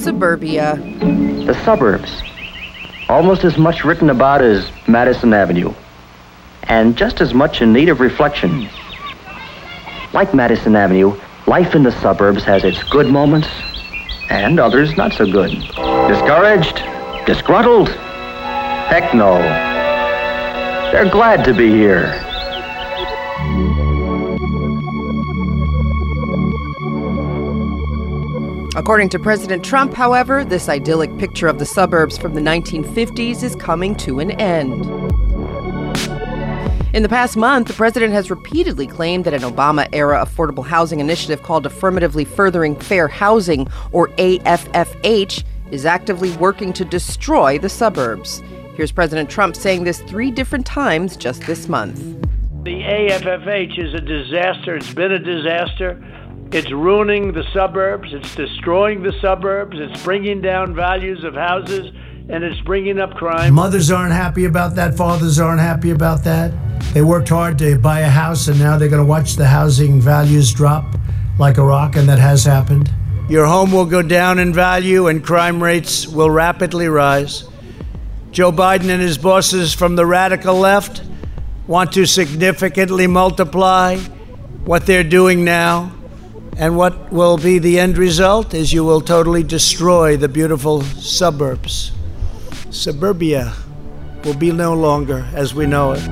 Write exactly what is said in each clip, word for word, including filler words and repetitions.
suburbia. The suburbs. Almost as much written about as Madison Avenue. And just as much in need of reflection. Like Madison Avenue, life in the suburbs has its good moments and others not so good. Discouraged? Disgruntled? Heck no. They're glad to be here. According to President Trump, however, this idyllic picture of the suburbs from the nineteen fifties is coming to an end. In the past month, the president has repeatedly claimed that an Obama-era affordable housing initiative called Affirmatively Furthering Fair Housing, or A F F H, is actively working to destroy the suburbs. Here's President Trump saying this three different times just this month. The A F F H is a disaster. It's been a disaster. It's ruining the suburbs. It's destroying the suburbs. It's bringing down values of houses, and it's bringing up crime. Mothers aren't happy about that. Fathers aren't happy about that. They worked hard to buy a house, and now they're going to watch the housing values drop like a rock, and that has happened. Your home will go down in value, and crime rates will rapidly rise. Joe Biden and his bosses from the radical left want to significantly multiply what they're doing now. And what will be the end result is you will totally destroy the beautiful suburbs. Suburbia will be no longer as we know it.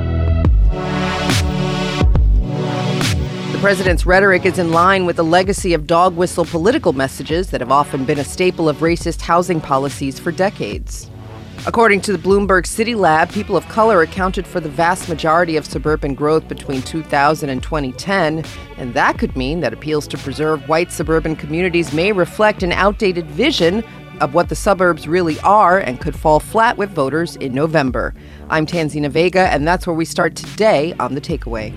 The president's rhetoric is in line with the legacy of dog whistle political messages that have often been a staple of racist housing policies for decades. According to the Bloomberg City Lab, people of color accounted for the vast majority of suburban growth between two thousand and twenty ten, and that could mean that appeals to preserve white suburban communities may reflect an outdated vision of what the suburbs really are and could fall flat with voters in November. I'm Tanzina Vega, and that's where we start today on The Takeaway.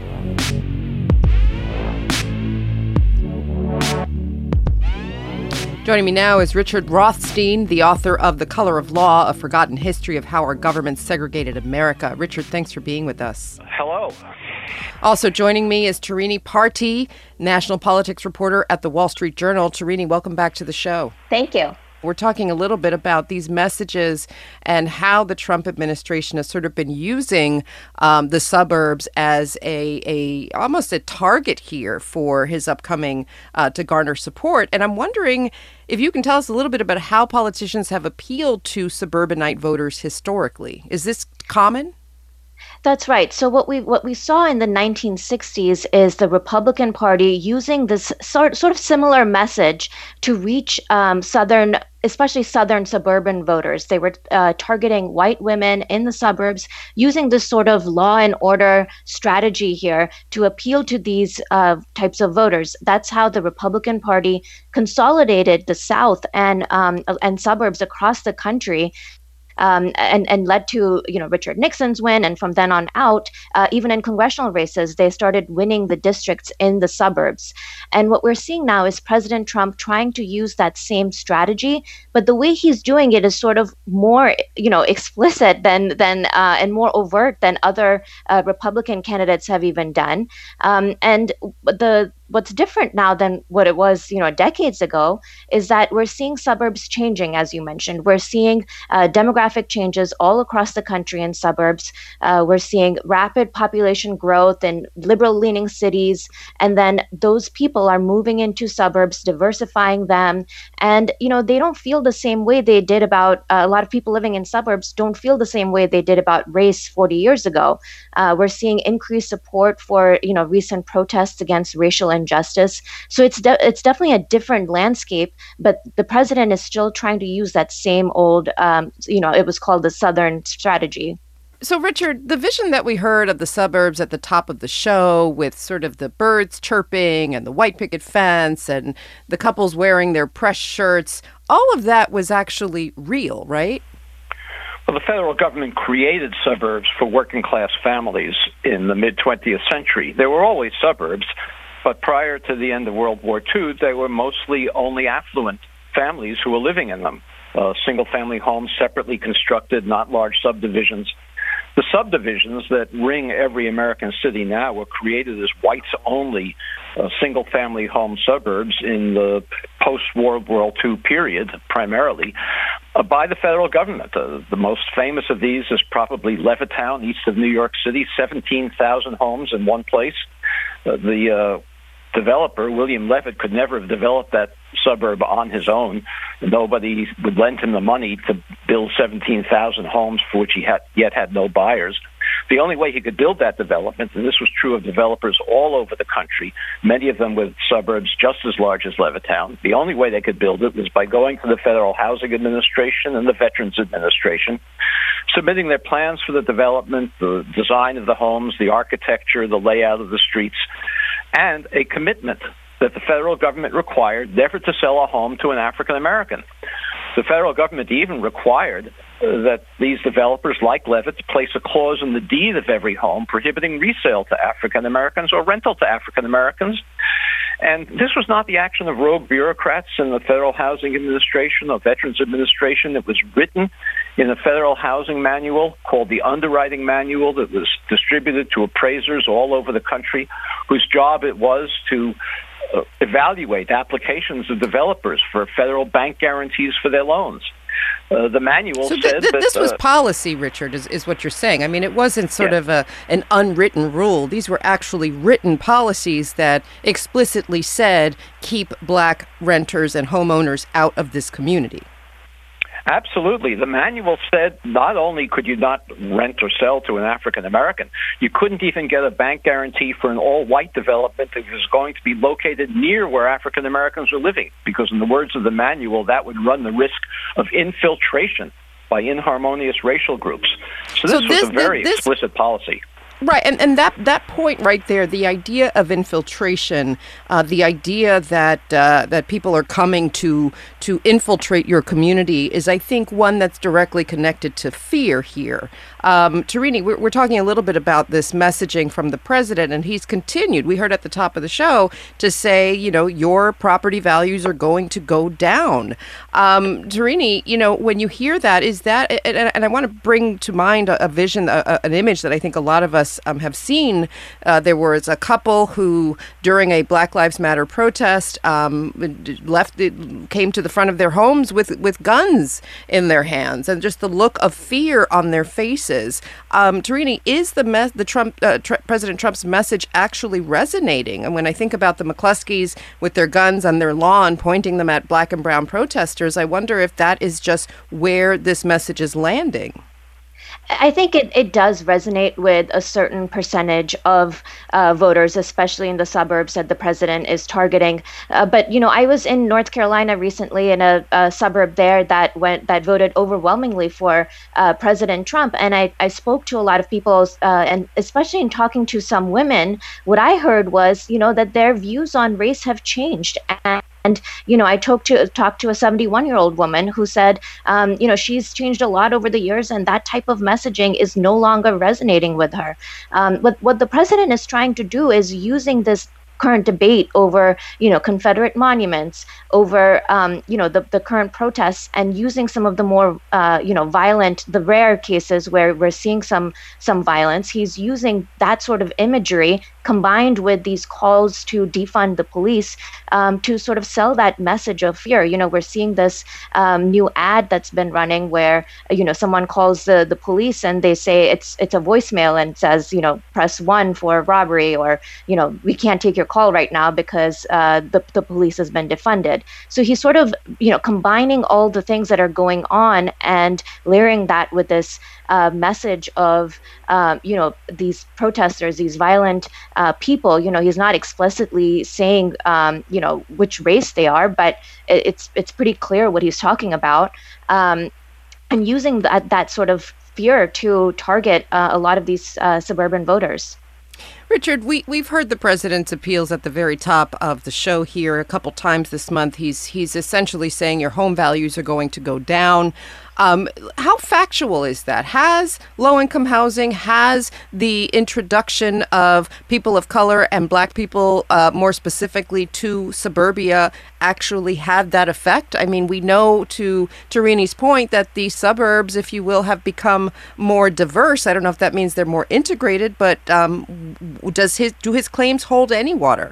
Joining me now is Richard Rothstein, the author of The Color of Law, A Forgotten History of How Our Government Segregated America. Richard, thanks for being with us. Hello. Also joining me is Tarini Parti, national politics reporter at The Wall Street Journal. Tarini, welcome back to the show. Thank you. We're talking a little bit about these messages and how the Trump administration has sort of been using um, the suburbs as a, a almost a target here for his upcoming uh, to garner support. And I'm wondering if you can tell us a little bit about how politicians have appealed to suburbanite voters historically. Is this common? That's right. So what we what we saw in the nineteen sixties is the Republican Party using this sort sort of similar message to reach um, southern, especially southern suburban voters. They were uh, targeting white women in the suburbs, using this sort of law and order strategy here to appeal to these uh, types of voters. That's how the Republican Party consolidated the South and um, and suburbs across the country. Um, and, and led to, you know, Richard Nixon's win. And from then on out, uh, even in congressional races, they started winning the districts in the suburbs. And what we're seeing now is President Trump trying to use that same strategy. But the way he's doing it is sort of more, you know, explicit than than uh, and more overt than other uh, Republican candidates have even done. Um, and the What's different now than what it was, you know, decades ago, is that we're seeing suburbs changing, as you mentioned. We're seeing uh, demographic changes all across the country in suburbs. Uh, we're seeing rapid population growth in liberal-leaning cities, and then those people are moving into suburbs, diversifying them. And, you know, they don't feel the same way they did about, uh, a lot of people living in suburbs don't feel the same way they did about race forty years ago. Uh, we're seeing increased support for, you know, recent protests against racial injustice. So it's de- it's definitely a different landscape, but the president is still trying to use that same old, um, you know, it was called the Southern strategy. So, Richard, the vision that we heard of the suburbs at the top of the show with sort of the birds chirping and the white picket fence and the couples wearing their press shirts, all of that was actually real, right? Well, the federal government created suburbs for working-class families in the mid-twentieth century. There were always suburbs, but prior to the end of World War Two, they were mostly only affluent families who were living in them. Uh, single-family homes, separately constructed, not large subdivisions. The subdivisions that ring every American city now were created as whites-only uh, single-family home suburbs in the post-World War Two period, primarily, uh, by the federal government. Uh, the most famous of these is probably Levittown, east of New York City, seventeen thousand homes in one place. Uh, the uh, developer, William Levitt, could never have developed that suburb on his own. Nobody would lend him the money to build seventeen thousand homes for which he had, yet had no buyers. The only way he could build that development, and this was true of developers all over the country, many of them with suburbs just as large as Levittown, the only way they could build it was by going to the Federal Housing Administration and the Veterans Administration, submitting their plans for the development, the design of the homes, the architecture, the layout of the streets, and a commitment that the federal government required never to sell a home to an African American. The federal government even required uh, that these developers, like Levitt, place a clause in the deed of every home prohibiting resale to African Americans or rental to African Americans. And this was not the action of rogue bureaucrats in the Federal Housing Administration or Veterans Administration. It was written in a federal housing manual called the Underwriting Manual that was distributed to appraisers all over the country, whose job it was to uh, evaluate applications of developers for federal bank guarantees for their loans. Uh, the manual so th- said th- that... This was uh, policy, Richard, is, is what you're saying. I mean, it wasn't sort yeah. of a, an unwritten rule. These were actually written policies that explicitly said keep black renters and homeowners out of this community. Absolutely. The manual said not only could you not rent or sell to an African American, you couldn't even get a bank guarantee for an all-white development that was going to be located near where African Americans were living, because in the words of the manual, that would run the risk of infiltration by inharmonious racial groups. So this, So was this- a very this- explicit policy. Right, and, and that, that point right there, the idea of infiltration, uh, the idea that uh, that people are coming to to infiltrate your community is, I think, one that's directly connected to fear here. Um, Tarini, we're, we're talking a little bit about this messaging from the president, and he's continued, we heard at the top of the show, to say, you know, your property values are going to go down. Um, Tarini, you know, when you hear that, is that, and, and I want to bring to mind a, a vision, a, a, an image that I think a lot of us Um, have seen. Uh, there was a couple who, during a Black Lives Matter protest, um, left, came to the front of their homes with with guns in their hands, and just the look of fear on their faces. Um, Tarini, is the me- the Trump uh, tr- President Trump's message actually resonating? And when I think about the McCloskeys with their guns on their lawn, pointing them at black and brown protesters, I wonder if that is just where this message is landing. I think it, it does resonate with a certain percentage of uh, voters, especially in the suburbs that the president is targeting. Uh, but, you know, I was in North Carolina recently in a, a suburb there that went that voted overwhelmingly for uh, President Trump. And I, I spoke to a lot of people, uh, and especially in talking to some women, what I heard was, you know, that their views on race have changed. And And, you know, I talked to talked to a seventy-one-year-old woman who said, um, you know, she's changed a lot over the years, and that type of messaging is no longer resonating with her. Um, but what the president is trying to do is using this current debate over, you know, Confederate monuments, over, um, you know, the, the current protests, and using some of the more, uh, you know, violent, the rare cases where we're seeing some some violence. He's using that sort of imagery combined with these calls to defund the police um, to sort of sell that message of fear. You know, we're seeing this um, new ad that's been running where, you know, someone calls the, the police and they say it's it's a voicemail and says, you know, press one for robbery, or, you know, we can't take your call right now because uh, the, the police has been defunded. So he's sort of, you know, combining all the things that are going on and layering that with this uh, message of, um, you know, these protesters, these violent uh, people. You know, he's not explicitly saying, um, you know, which race they are, but it, it's it's pretty clear what he's talking about. Um, and using that, that sort of fear to target uh, a lot of these uh, suburban voters. Richard, we, we've heard the president's appeals at the very top of the show here a couple times this month. He's he's essentially saying your home values are going to go down. Um, how factual is that? Has low-income housing, has the introduction of people of color and black people, uh, more specifically to suburbia, actually had that effect? I mean, we know, to Tarini's point, that the suburbs, if you will, have become more diverse. I don't know if that means they're more integrated, but um, does his do his claims hold any water?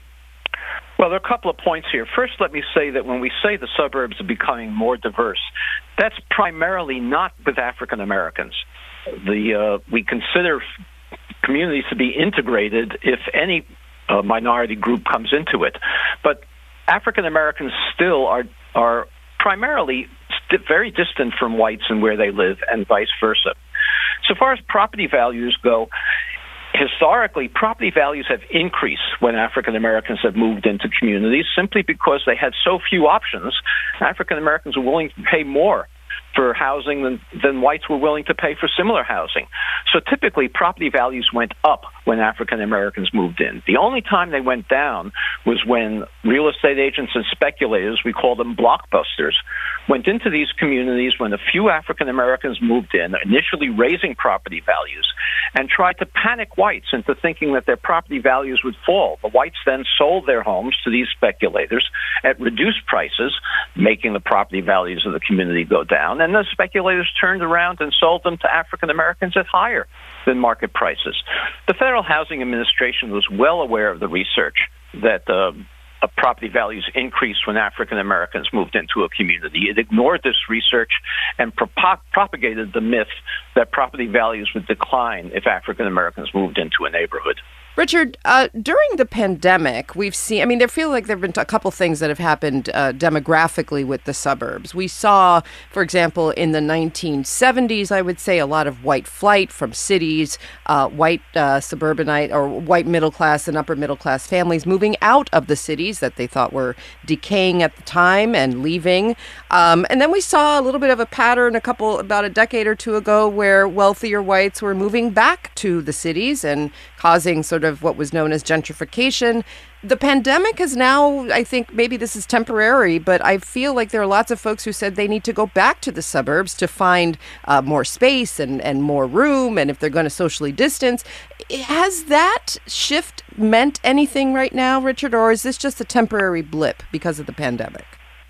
Well, there are a couple of points here. First, let me say that when we say the suburbs are becoming more diverse, that's primarily not with African Americans. The uh, we consider communities to be integrated if any uh, minority group comes into it, but African Americans still are are primarily st- very distant from whites and where they live, and vice versa. So far as property values go, historically, property values have increased when African Americans have moved into communities simply because they had so few options. African Americans were willing to pay more for housing than, than whites were willing to pay for similar housing. So typically, property values went up when African Americans moved in. The only time they went down was when real estate agents and speculators, we call them blockbusters, went into these communities when a few African Americans moved in, initially raising property values, and tried to panic whites into thinking that their property values would fall. The whites then sold their homes to these speculators at reduced prices, making the property values of the community go down. And the speculators turned around and sold them to African Americans at higher than market prices. The Federal Housing Administration was well aware of the research that uh, uh, property values increased when African Americans moved into a community. It ignored this research and pro- propagated the myth that property values would decline if African Americans moved into a neighborhood. Richard, uh, during the pandemic, we've seen, I mean, there feel like there have been a couple things that have happened uh, demographically with the suburbs. We saw, for example, in the nineteen seventies, I would say, a lot of white flight from cities, uh, white uh, suburbanite or white middle class and upper middle class families moving out of the cities that they thought were decaying at the time and leaving. Um, and then we saw a little bit of a pattern a couple, about a decade or two ago, where wealthier whites were moving back to the cities and causing sort of what was known as gentrification. The pandemic is now, I think maybe this is temporary, but I feel like there are lots of folks who said they need to go back to the suburbs to find uh, more space and, and more room, and if they're going to socially distance. Has that shift meant anything right now, Richard, or is this just a temporary blip because of the pandemic?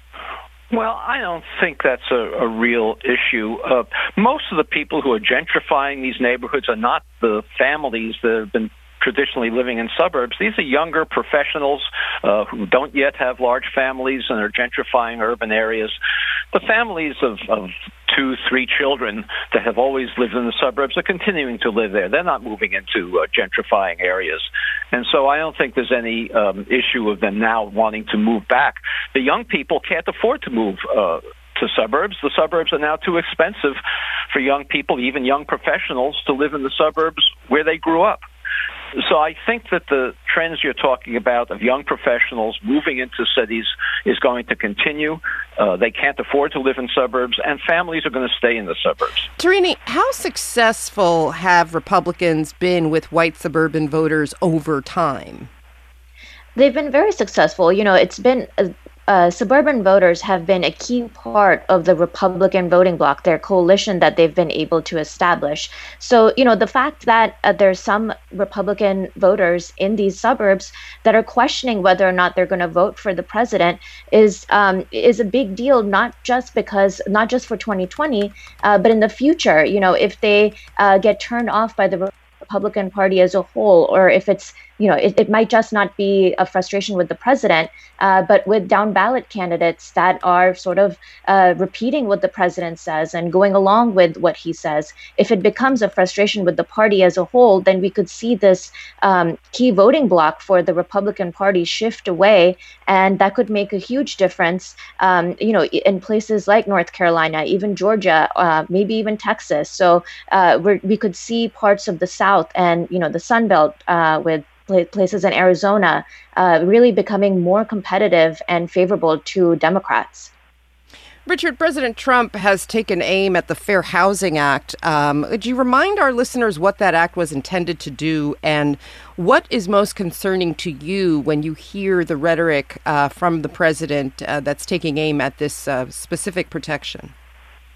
Well, I don't think that's a, a real issue. Uh, most of the people who are gentrifying these neighborhoods are not the families that have been traditionally living in suburbs. These are younger professionals uh, who don't yet have large families and are gentrifying urban areas. The families of, of two, three children that have always lived in the suburbs are continuing to live there. They're not moving into uh, gentrifying areas. And so I don't think there's any um, issue of them now wanting to move back. The young people can't afford to move uh, to suburbs. The suburbs are now too expensive for young people, even young professionals, to live in the suburbs where they grew up. So I think that the trends you're talking about of young professionals moving into cities is going to continue. Uh, they can't afford to live in suburbs, and families are going to stay in the suburbs. Tarini, how successful have Republicans been with white suburban voters over time? They've been very successful. You know, it's been uh, uh, suburban voters have been a key part of the Republican voting bloc, their coalition that they've been able to establish. So, you know, the fact that uh, there's some Republican voters in these suburbs that are questioning whether or not they're going to vote for the president is um, is a big deal, not just because, not just for twenty twenty, uh, but in the future. You know, if they uh, get turned off by the Republican Party as a whole, or if it's, you know, it, it might just not be a frustration with the president, uh, but with down ballot candidates that are sort of uh, repeating what the president says and going along with what he says. If it becomes a frustration with the party as a whole, then we could see this um, key voting bloc for the Republican Party shift away, and that could make a huge difference, um, you know, in places like North Carolina, even Georgia, uh, maybe even Texas. So uh, we're, we could see parts of the South and, you know, the Sun Belt uh, with places in Arizona uh, really becoming more competitive and favorable to Democrats. Richard, President Trump has taken aim at the Fair Housing Act. Um, could you remind our listeners what that act was intended to do, and what is most concerning to you when you hear the rhetoric uh, from the president uh, that's taking aim at this uh, specific protection?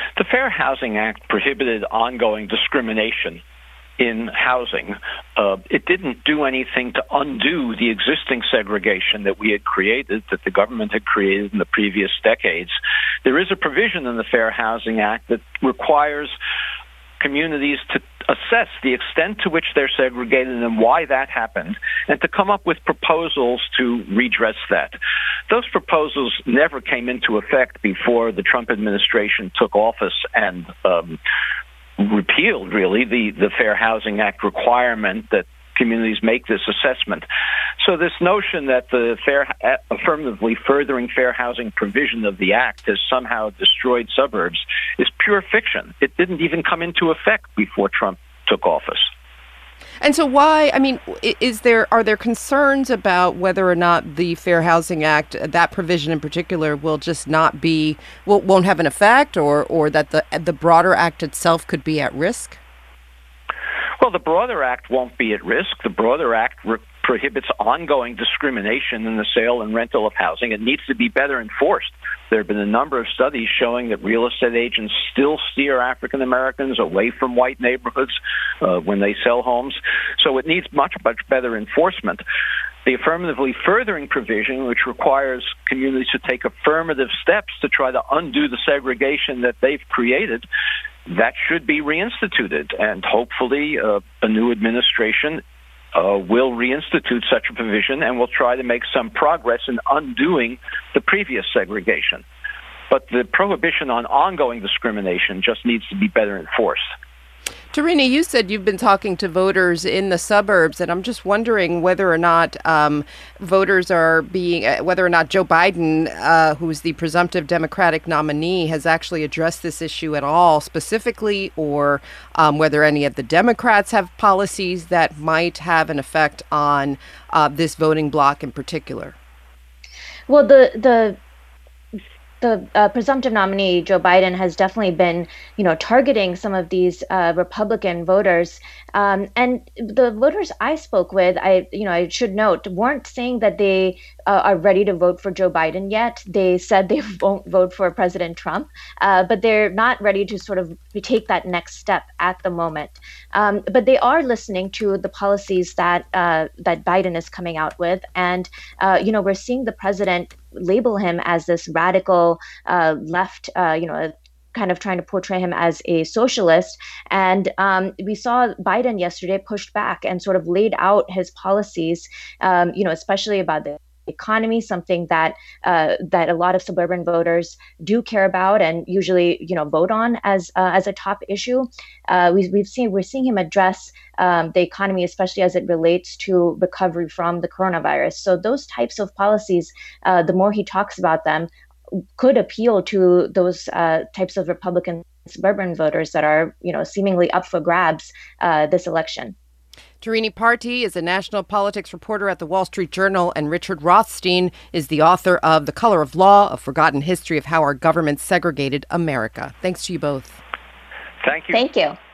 The Fair Housing Act prohibited ongoing discrimination in housing. Uh, it didn't do anything to undo the existing segregation that we had created, that the government had created in the previous decades. There is a provision in the Fair Housing Act that requires communities to assess the extent to which they're segregated and why that happened, and to come up with proposals to redress that. Those proposals never came into effect before the Trump administration took office and um, repealed, really, the, the Fair Housing Act requirement that communities make this assessment. So this notion that the fair, affirmatively furthering fair housing provision of the Act has somehow destroyed suburbs is pure fiction. It didn't even come into effect before Trump took office. And so why, I mean, is there, are there concerns about whether or not the Fair Housing Act, that provision in particular, will just not be, will, won't have an effect, or, or that the, the broader act itself could be at risk? Well, the broader act won't be at risk. The broader act re- prohibits ongoing discrimination in the sale and rental of housing. It needs to be better enforced. There have been a number of studies showing that real estate agents still steer African Americans away from white neighborhoods uh, when they sell homes. So it needs much, much better enforcement. The affirmatively furthering provision, which requires communities to take affirmative steps to try to undo the segregation that they've created, that should be reinstituted. And hopefully uh, a new administration uh, will reinstitute such a provision and will try to make some progress in undoing the previous segregation. But the prohibition on ongoing discrimination just needs to be better enforced. Tarini, you said you've been talking to voters in the suburbs, and I'm just wondering whether or not um, voters are being, uh, whether or not Joe Biden, uh, who's the presumptive Democratic nominee, has actually addressed this issue at all specifically, or um, whether any of the Democrats have policies that might have an effect on uh, this voting bloc in particular. Well, the the. The uh, presumptive nominee, Joe Biden, has definitely been, you know, targeting some of these uh, Republican voters. Um, and the voters I spoke with, I, you know, I should note, weren't saying that they uh, are ready to vote for Joe Biden yet. They said they won't vote for President Trump, uh, but they're not ready to sort of take that next step at the moment. Um, but they are listening to the policies that uh, that Biden is coming out with, and uh, you know, we're seeing the president label him as this radical uh, left, uh, you know, kind of trying to portray him as a socialist. And um, we saw Biden yesterday pushed back and sort of laid out his policies, um, you know, especially about the economy, something that uh, that a lot of suburban voters do care about and usually, you know, vote on as uh, as a top issue. Uh, we, we've seen we're seeing him address um, the economy, especially as it relates to recovery from the coronavirus. So those types of policies, uh, the more he talks about them, could appeal to those uh, types of Republican suburban voters that are, you know, seemingly up for grabs uh, this election. Tarini Parti is a national politics reporter at the Wall Street Journal, and Richard Rothstein is the author of The Color of Law, A Forgotten History of How Our Government Segregated America. Thanks to you both. Thank you. Thank you.